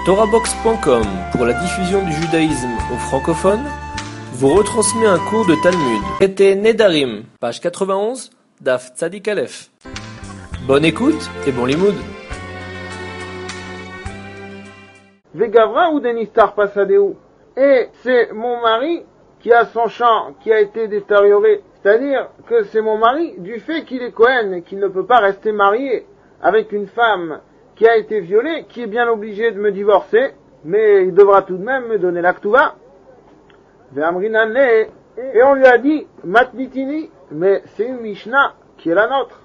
TorahBox.com, pour la diffusion du judaïsme aux francophones, vous retransmet un cours de Talmud. Traité Nedarim, page 91, Daf Tzadik Aleph. Bonne écoute et bon limoud. Vegavra ou Denistar Pasadeu. Et c'est mon mari qui a son champ qui a été détérioré. C'est-à-dire que c'est mon mari du fait qu'il est Kohen et qu'il ne peut pas rester marié avec une femme qui a été violée, qui est bien obligé de me divorcer, mais il devra tout de même me donner l'Aktuva. Et on lui a dit, Matnitini, mais c'est une Mishnah qui est la nôtre.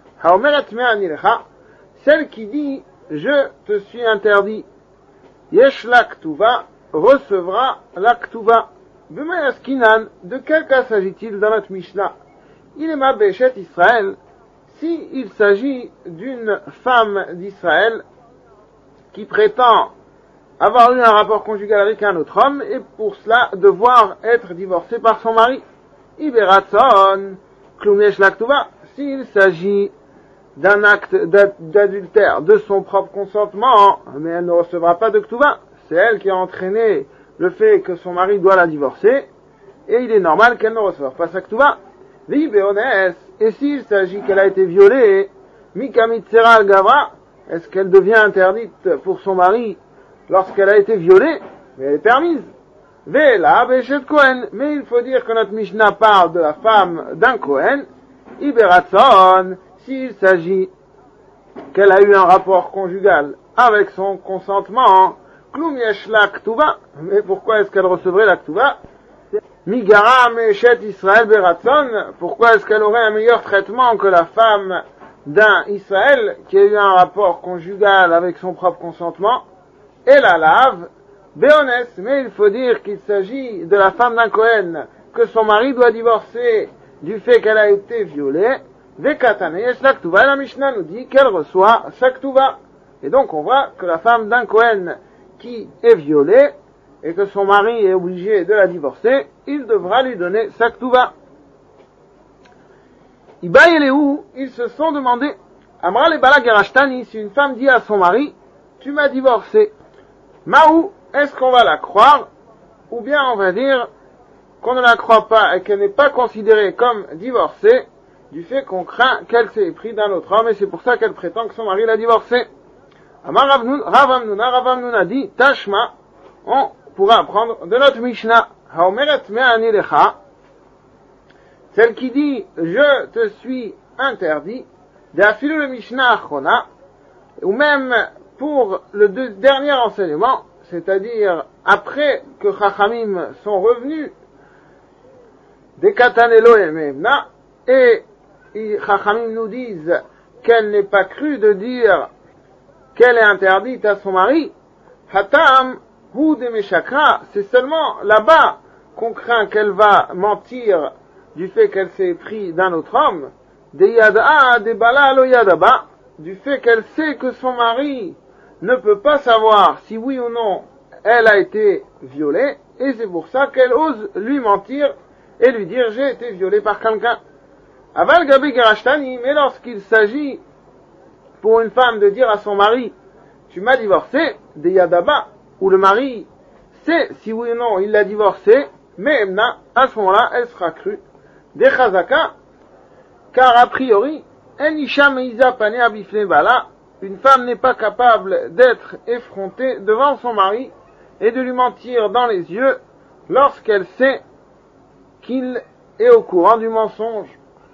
Celle qui dit, je te suis interdit. Yesh l'Aktuva, recevra l'Aktuva. De quel cas s'agit-il dans notre Mishnah? Il est ma Béchet Israël, s'il s'agit d'une femme d'Israël qui prétend avoir eu un rapport conjugal avec un autre homme et pour cela devoir être divorcée par son mari. Iberatson, Klumesh Laktuva, s'il s'agit d'un acte d'adultère de son propre consentement, mais elle ne recevra pas de Ktuva. C'est elle qui a entraîné le fait que son mari doit la divorcer et il est normal qu'elle ne reçoive pas sa Ktuva. Et s'il s'agit qu'elle a été violée, Mikamitzera al-Gavra, est-ce qu'elle devient interdite pour son mari lorsqu'elle a été violée? Mais elle est permise. Vela Beshet Kohen. Mais il faut dire que notre Mishnah parle de la femme d'un Kohen. Iberatson, s'il s'agit qu'elle a eu un rapport conjugal avec son consentement, Klum yesh la Ktuva. Mais pourquoi est-ce qu'elle recevrait la Ktuva? Migara Meshet Israël Beratson, pourquoi est-ce qu'elle aurait un meilleur traitement que la femme d'un Israël qui a eu un rapport conjugal avec son propre consentement? Et la lave, Béones, mais il faut dire qu'il s'agit de la femme d'un Kohen, que son mari doit divorcer du fait qu'elle a été violée. Vekatane yesh la Ktuva, la Mishnah nous dit qu'elle reçoit sa Ktuva. Et donc on voit que la femme d'un Kohen qui est violée, et que son mari est obligé de la divorcer, il devra lui donner sa Ktuva. Iba et Léou, ils se sont demandé, Amra le Bala Gerashtani, si une femme dit à son mari, tu m'as divorcé, Maou, est-ce qu'on va la croire, ou bien on va dire qu'on ne la croit pas et qu'elle n'est pas considérée comme divorcée, du fait qu'on craint qu'elle s'est pris d'un autre homme, et c'est pour ça qu'elle prétend que son mari l'a divorcée. Amar Rav Amnuna dit, Tashma, on pourra apprendre de notre Mishnah, Haomeret me'ani lecha, celle qui dit je te suis interdit, de afilu le Mishnah Achrona, ou même pour le dernier enseignement, c'est-à-dire après que Chachamim sont revenus des Katanelo et Mehemna, et Chachamim nous disent qu'elle n'est pas crue de dire qu'elle est interdite à son mari, Hatam ou de Meshakra, c'est seulement là-bas qu'on craint qu'elle va mentir du fait qu'elle s'est pris d'un autre homme, des Yada'a, des Bala lo Yadaba, du fait qu'elle sait que son mari ne peut pas savoir si oui ou non elle a été violée, et c'est pour ça qu'elle ose lui mentir et lui dire j'ai été violée par quelqu'un. Aval Gabi Gerashtani, mais lorsqu'il s'agit pour une femme de dire à son mari tu m'as divorcé, des Yadaba, où le mari sait si oui ou non il l'a divorcé, mais Emna, à ce moment-là, elle sera crue. Des Chazaka, car a priori, Enisha Meiza Panea Bifne Bala, une femme n'est pas capable d'être effrontée devant son mari et de lui mentir dans les yeux lorsqu'elle sait qu'il est au courant du mensonge.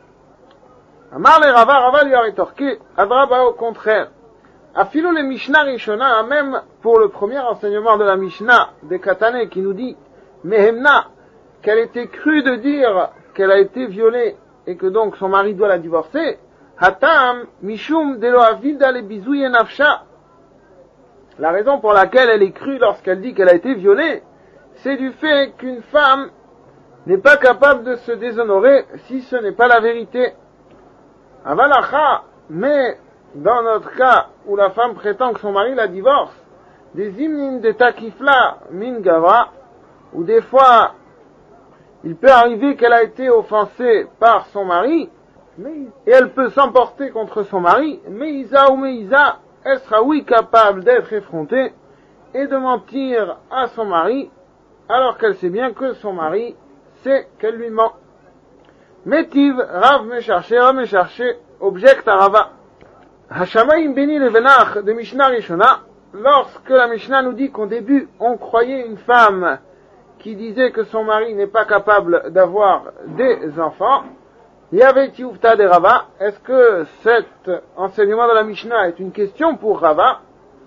Amar le Rava lui a rétorqué, Adraba au contraire. Afilo le Mishnah Rishona, même pour le premier enseignement de la Mishnah des Katane qui nous dit Mehemna, qu'elle était crue de dire qu'elle a été violée et que donc son mari doit la divorcer, Hatam Mishum Delo Avida le Bizouye Nafsha. La raison pour laquelle elle est crue lorsqu'elle dit qu'elle a été violée, c'est du fait qu'une femme n'est pas capable de se déshonorer si ce n'est pas la vérité. Avalacha, mais dans notre cas où la femme prétend que son mari la divorce, des imnin de takifla min gavra, où des fois il peut arriver qu'elle a été offensée par son mari, et elle peut s'emporter contre son mari, mais Isa ou Meisa, elle sera oui capable d'être effrontée, et de mentir à son mari, alors qu'elle sait bien que son mari sait qu'elle lui ment. Métiv, Rav Mécharché, objecte à Rava. Hashamayim Beni Levenach de Mishnah Rishona, lorsque la Mishnah nous dit qu'au début on croyait une femme qui disait que son mari n'est pas capable d'avoir des enfants, Yavet Yufta de Rava, est-ce que cet enseignement de la Mishnah est une question pour Rava?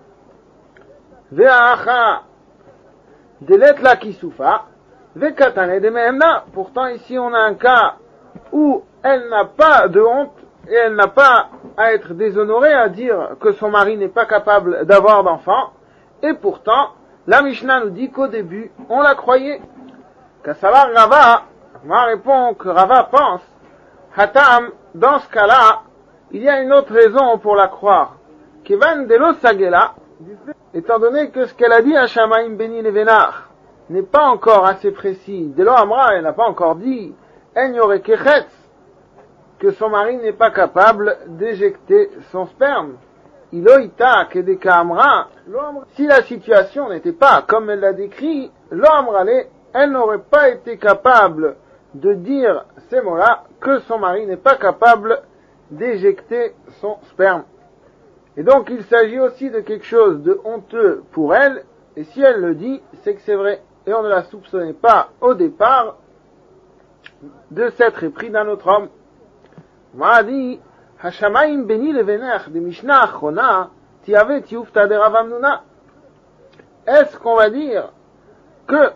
Ve'acha delet la kisufa, ve'katane de mehemna. Pourtant ici on a un cas où elle n'a pas de honte et elle n'a pas à être déshonorée à dire que son mari n'est pas capable d'avoir d'enfants, et pourtant la Mishnah nous dit qu'au début on la croyait. Kassavar Rava, moi répond que Rava pense, Hatam, dans ce cas-là, il y a une autre raison pour la croire. Kevan delo sagela, étant donné que ce qu'elle a dit à Shamaim Beni Levenach n'est pas encore assez précis. Delo Amra, elle n'a pas encore dit, En yore kechetz, que son mari n'est pas capable d'éjecter son sperme. Iloïta kedeka Amra, si la situation n'était pas comme elle l'a décrit, Lo Amrale, elle n'aurait pas été capable de dire ces mots-là, que son mari n'est pas capable d'éjecter son sperme. Et donc il s'agit aussi de quelque chose de honteux pour elle, et si elle le dit, c'est que c'est vrai. Et on ne la soupçonnait pas au départ de s'être épris d'un autre homme. Ma'adi, Hashamayim Beni Levenach de Mishnah Achona, Tiavet Yufta de Rav Hamnuna. Est-ce qu'on va dire que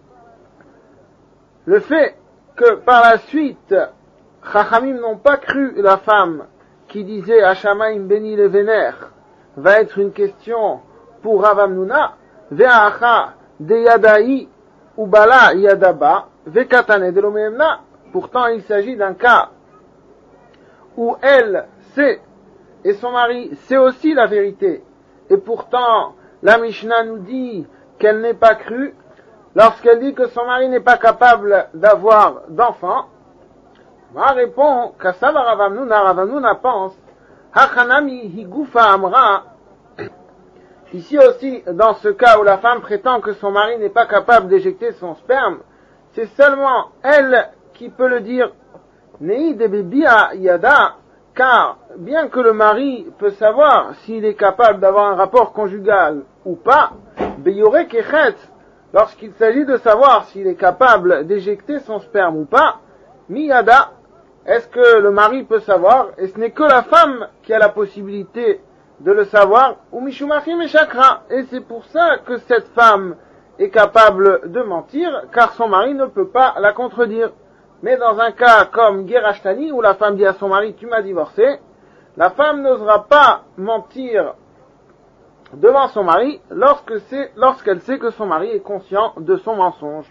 le fait que par la suite, Chachamim n'ont pas cru la femme qui disait Hashamayim Beni Levenach va être une question pour Rav Hamnuna, Ve'acha de Yadai Ubala Yadaba, Ve'katane de l'Omemna. Pourtant, il s'agit d'un cas où elle sait et son mari sait aussi la vérité. Et pourtant, la Mishnah nous dit qu'elle n'est pas crue lorsqu'elle dit que son mari n'est pas capable d'avoir d'enfants. Ma répond, Kassava Rav Hamnuna pense, Hachanami Higufa Amra. Ici aussi, dans ce cas où la femme prétend que son mari n'est pas capable d'éjecter son sperme, c'est seulement elle qui peut le dire. Nei de Bebia Yada, car bien que le mari peut savoir s'il est capable d'avoir un rapport conjugal ou pas, Beyore Kechet, lorsqu'il s'agit de savoir s'il est capable d'éjecter son sperme ou pas, Miyada, est-ce que le mari peut savoir, et ce n'est que la femme qui a la possibilité de le savoir, ou Mishumachim et Chakra, et c'est pour ça que cette femme est capable de mentir, car son mari ne peut pas la contredire. Mais dans un cas comme Gerashtani, où la femme dit à son mari, tu m'as divorcé, la femme n'osera pas mentir devant son mari lorsqu'elle sait que son mari est conscient de son mensonge.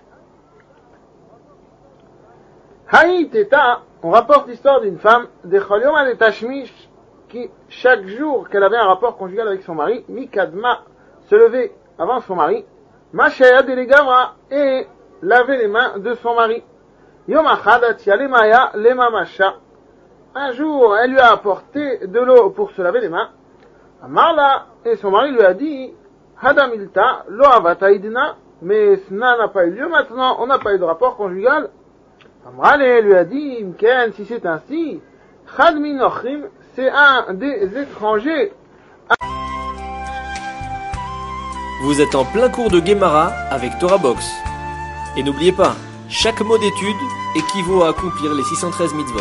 Haï Teta, on rapporte l'histoire d'une femme, de Choliom et Tashmish, qui, chaque jour qu'elle avait un rapport conjugal avec son mari, Mikadma, se levait avant son mari, Mashaya Delegavra, et lavait les mains de son mari. Yom Achad Lemaya Lemamasha. Un jour, elle lui a apporté de l'eau pour se laver les mains. Amarla, et son mari lui a dit, Hadamilta, lo avataidna, mais cela n'a pas eu lieu maintenant, on n'a pas eu de rapport conjugal. Amrale lui a dit, Mken, si c'est ainsi, Chad Minochrim, c'est un des étrangers. Vous êtes en plein cours de Gemara avec Torah Box. Et n'oubliez pas, chaque mot d'étude équivaut à accomplir les 613 mitzvot.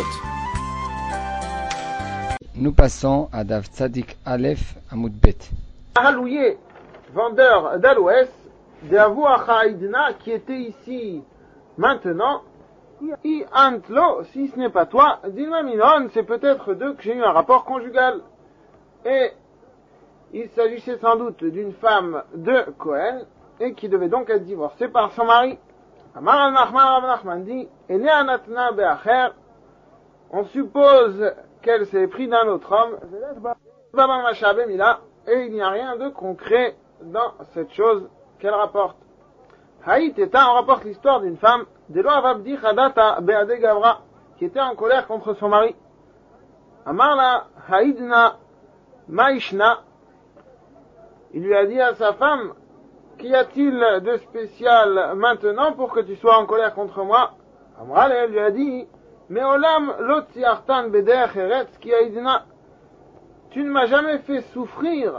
Nous passons à Daf Tzadik Aleph Amud Bet. Halouye, vendeur d'aloès, d'Avu Achaïdna, qui était ici maintenant, I Antlo, si ce n'est pas toi, Dilma Minon, c'est peut-être d'eux que j'ai eu un rapport conjugal. Et il s'agissait sans doute d'une femme de Cohen, et qui devait donc être divorcée par son mari. Amar al-Nachman, Rav Nachman dit, Ene anatna be'acher, on suppose qu'elle s'est pris d'un autre homme, et il n'y a rien de concret dans cette chose qu'elle rapporte. Haït Eta, on rapporte l'histoire d'une femme, Delo Avabdi Chadata Be'ade Gavra, qui était en colère contre son mari. Amarla Haïdna Maishna, il lui a dit à sa femme, qu'y a-t-il de spécial maintenant pour que tu sois en colère contre moi? Amral, elle lui a dit, mais olam l'otziartan bederech eretz ki aidna. Tu ne m'as jamais fait souffrir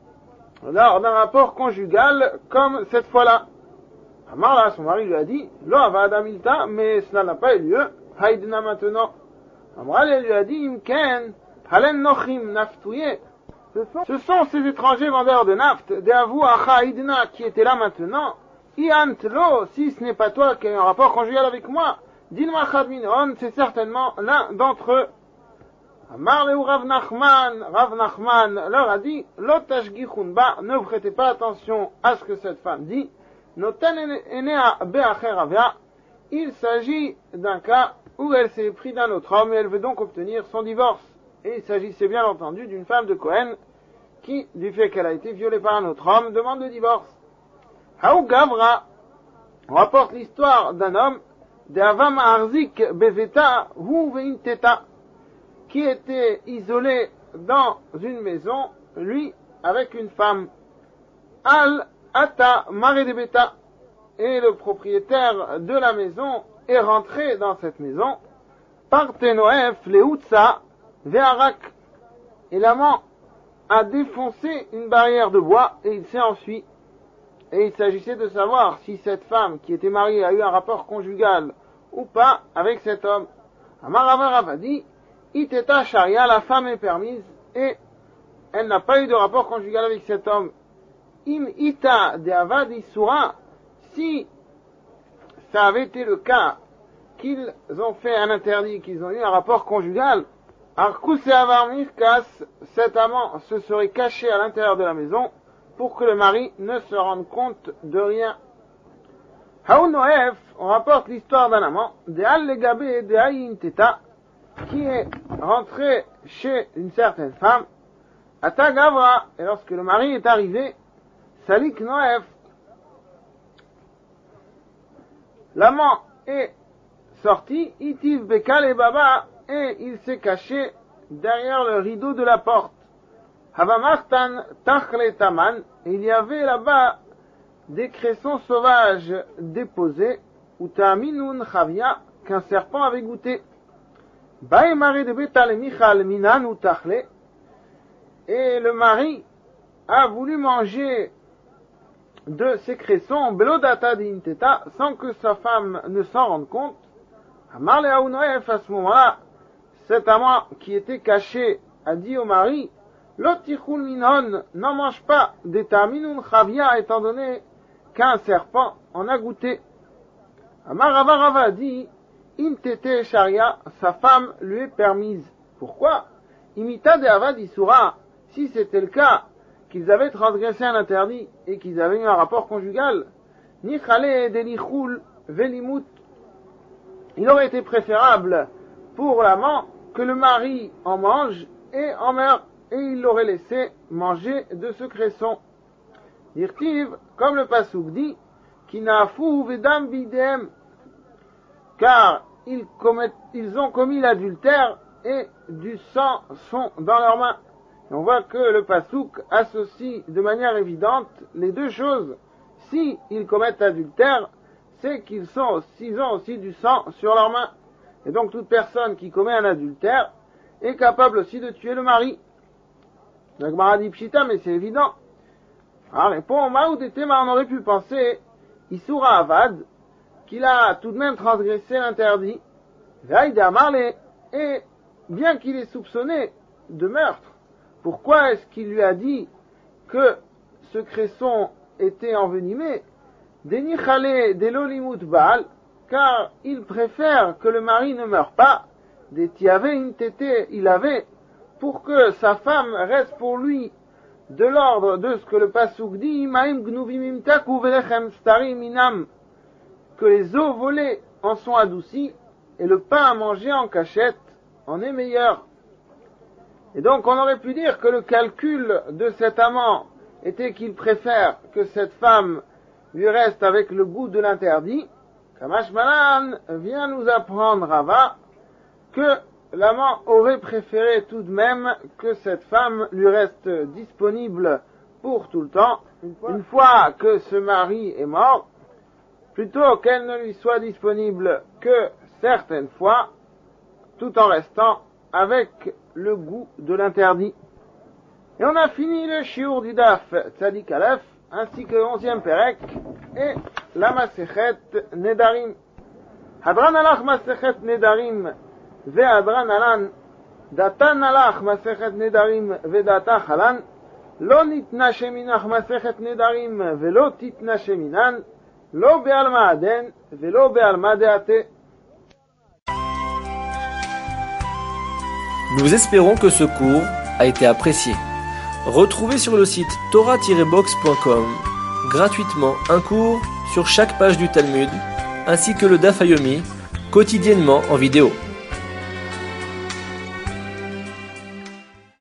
lors d'un rapport conjugal comme cette fois-là. Amar, son mari lui a dit, lo avad amilta, mais cela n'a pas eu lieu, haidna maintenant. Amral, elle lui a dit, imken, halen nochim naftouye. Ce sont ces étrangers vendeurs de naft, d'avou acha haidna, qui étaient là maintenant. Iant lo, si ce n'est pas toi qui as eu un rapport conjugal avec moi, dilma chad minon, c'est certainement l'un d'entre eux. Amar leu Rav Nachman leur a dit, lo tashgichun ba, ne prêtez pas attention à ce que cette femme dit, noten enea beacher avea, il s'agit d'un cas où elle s'est pris d'un autre homme et elle veut donc obtenir son divorce. Et il s'agissait bien entendu d'une femme de Cohen qui, du fait qu'elle a été violée par un autre homme, demande le divorce. Haou Gavra, on rapporte l'histoire d'un homme, d'Avam Arzik Beveta Hu Veinteta, qui était isolé dans une maison, lui, avec une femme. Al Ata Mare de Beta, et le propriétaire de la maison est rentré dans cette maison, par Tenoef Leutza Ve'arak, et l'amant a défoncé une barrière de bois et il s'est enfui. Et il s'agissait de savoir si cette femme qui était mariée a eu un rapport conjugal ou pas avec cet homme. Amaravar a dit, Iteta Sharia, la femme est permise et elle n'a pas eu de rapport conjugal avec cet homme. Im Ita de Avad Isura, si ça avait été le cas qu'ils ont fait un interdit, qu'ils ont eu un rapport conjugal, Arkus et Avar Mirkas, cet amant se serait caché à l'intérieur de la maison pour que le mari ne se rende compte de rien. Haou Noef, on rapporte l'histoire d'un amant, de Al-Legabé de Aïn Teta, qui est rentré chez une certaine femme, Ata Gavra, et lorsque le mari est arrivé, Salik Noef, l'amant est sorti, Itiv Bekal et Baba, et il s'est caché derrière le rideau de la porte. Havamartan Tachle Taman, et il y avait là-bas des cressons sauvages déposés, ou Taminun Chavia, qu'un serpent avait goûté. Baïmare de Betal Michal Minan ou Tachle, et le mari a voulu manger de ces cressons, Belodata d'Inteta, sans que sa femme ne s'en rende compte. Amar le Aounoef, à ce moment-là, cet amant qui était caché a dit au mari, Lotichul minon, n'en mange pas des taminun chavia, étant donné qu'un serpent en a goûté. Amar Ravarava dit, Intete sharia, sa femme lui est permise. Pourquoi? Imita de avad isura, si c'était le cas qu'ils avaient transgressé un interdit et qu'ils avaient eu un rapport conjugal, Nichale delichul velimut, il aurait été préférable pour l'amant que le mari en mange et en meurt, et il l'aurait laissé manger de ce cresson. Dirtiv, comme le Passouk dit, Kinafu vedam bidem, car ils ont commis l'adultère et du sang sont dans leurs mains. Et on voit que le Passouk associe de manière évidente les deux choses. Si ils commettent l'adultère, c'est qu'ils ont aussi du sang sur leurs mains. Et donc toute personne qui commet un adultère est capable aussi de tuer le mari. La Gemara dit Pshita, mais c'est évident. Alors répond Maoud et Tema, on aurait pu penser Isura Avad, qu'il a tout de même transgressé l'interdit. Vaïda Marley, et bien qu'il ait soupçonné de meurtre, pourquoi est-ce qu'il lui a dit que ce cresson était envenimé? Denichale de l'olimut baal, car il préfère que le mari ne meure pas, des tiave une tété, il avait, pour que sa femme reste pour lui de l'ordre de ce que le Passouk dit, Maim gnuvim taku velechem starim inam, que les eaux volées en sont adoucies, et le pain à manger en cachette en est meilleur. Et donc on aurait pu dire que le calcul de cet amant était qu'il préfère que cette femme lui reste avec le goût de l'interdit. Kamash Malan vient nous apprendre Rava que l'amant aurait préféré tout de même que cette femme lui reste disponible pour tout le temps, une fois que ce mari est mort, plutôt qu'elle ne lui soit disponible que certaines fois, tout en restant avec le goût de l'interdit. Et on a fini le shiur du daf Tzadik Aleph, ainsi que le 11e Perek, et la Masechet Nedarim. Hadran alach Masechet Nedarim, ve Hadran alan, datan alach Masechet Nedarim, ve data chalan, lo nitna sheminach Masechet Nedarim, ve lo titna sheminan, lo be'alma aden, ve lo be'alma deate. Nous espérons que ce cours a été apprécié. Retrouvez sur le site torah-box.com gratuitement un cours sur chaque page du Talmud, ainsi que le Daf Yomi, quotidiennement en vidéo.